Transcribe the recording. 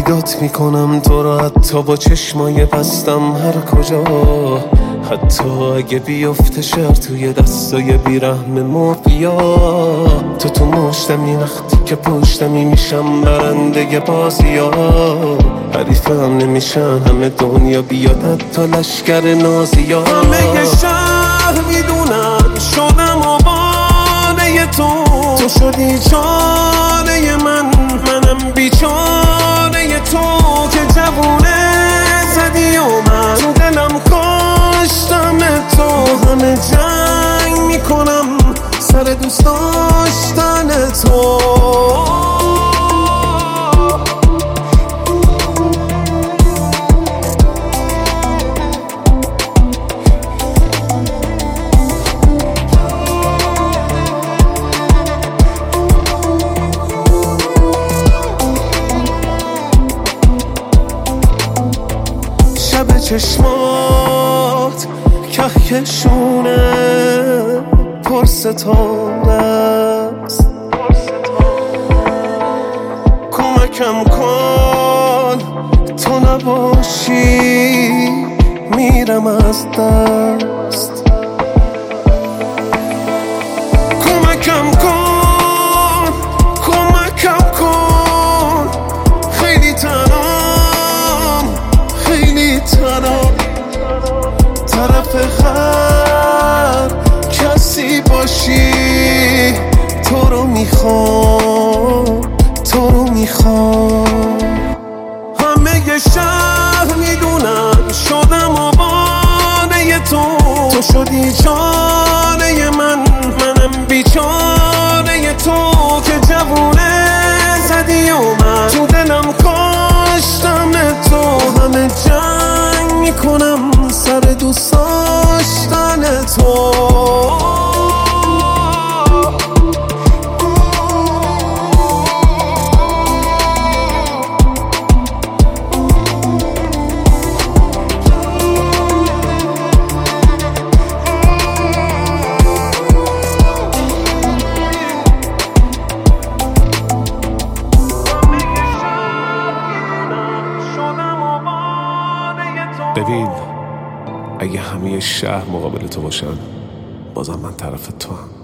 پیدات میکنم تو رو حتی با چشمای بستم هر کجا، حتی اگه بیفته شهر توی دستای بیرحم مافیا. تو مشتمی وقتی که پشتمی میشم برنده بازیا، حریفم نمیشن همه دنیا بیاد حتی لشکر نازیا. همه شهر میدونن شدم آواره تو شدی چاره منم بیچاره تو که جوونه زدی و من تو دلم کاشتم تو. همه جنگ میکنم سر دوست داشتن تو. شب چشمات کهکشونه پر ستاره است، کمکم کن تو نباشی میرم از دست. کمکم کن خیلی تنام طرف هر کسی باشی. تو رو میخوام همه شهر میدونن شدم آواره تو شدی چاره منم بیچاره تو که جوونه زدی و من تو دلم کاشتم تو. همه جنگ میکنم سر دوست داشتن تو. ببین اگه همه شهر مقابل تو باشن بازم من طرف تو هم.